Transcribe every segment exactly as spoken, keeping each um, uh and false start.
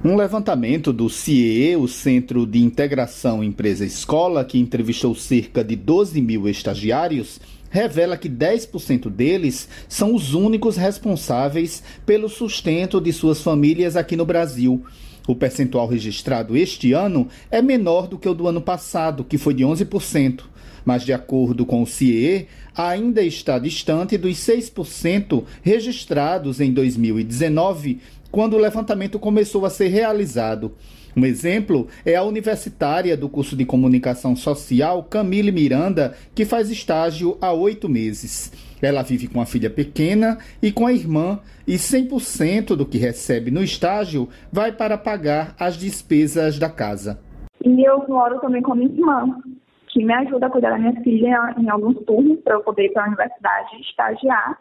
Um levantamento do C I E, o Centro de Integração Empresa-Escola, que entrevistou cerca de doze mil estagiários, revela que dez por cento deles são os únicos responsáveis pelo sustento de suas famílias aqui no Brasil. O percentual registrado este ano é menor do que o do ano passado, que foi de onze por cento. Mas, de acordo com o C I E, ainda está distante dos seis por cento registrados em dois mil e dezenove, quando o levantamento começou a ser realizado. Um exemplo é a universitária do curso de Comunicação Social, Camille Miranda, que faz estágio há oito meses. Ela vive com a filha pequena e com a irmã, e cem por cento do que recebe no estágio vai para pagar as despesas da casa. E eu moro também com a minha irmã, que me ajuda a cuidar da minha filha em alguns turnos para eu poder ir para a universidade e estagiar.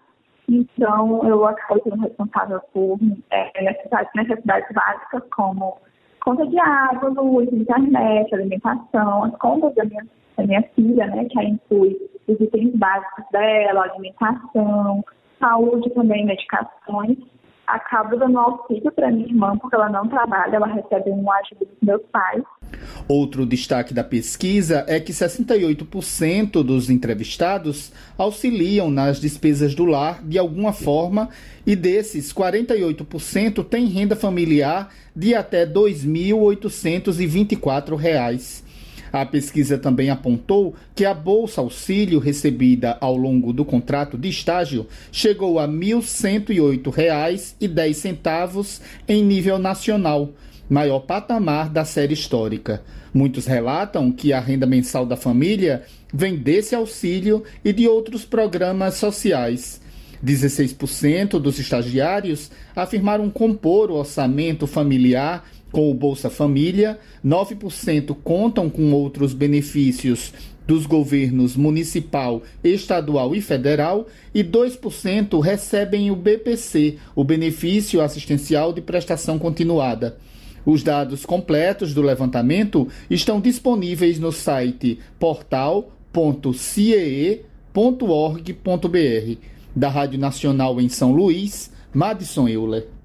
Então, eu acabo sendo responsável por é, necessidades, necessidades básicas, como conta de água, luz, internet, alimentação, as contas da minha, da minha filha, né, que aí inclui os itens básicos dela, alimentação, saúde também, medicações. Acabo dando auxílio para minha irmã, porque ela não trabalha, ela recebe um ajuda dos meus pais. Outro destaque da pesquisa é que sessenta e oito por cento dos entrevistados auxiliam nas despesas do lar de alguma forma, e desses, quarenta e oito por cento têm renda familiar de até dois mil oitocentos e vinte e quatro reais. A pesquisa também apontou que a Bolsa Auxílio recebida ao longo do contrato de estágio chegou a mil cento e oito reais e dez centavos em nível nacional, maior patamar da série histórica. Muitos relatam que a renda mensal da família vem desse auxílio e de outros programas sociais. dezesseis por cento dos estagiários afirmaram compor o orçamento familiar com o Bolsa Família, nove por cento contam com outros benefícios dos governos municipal, estadual e federal, e dois por cento recebem o B P C, o Benefício Assistencial de Prestação Continuada. Os dados completos do levantamento estão disponíveis no site portal ponto c e e ponto org ponto b r. Da Rádio Nacional em São Luís, Madison Euler.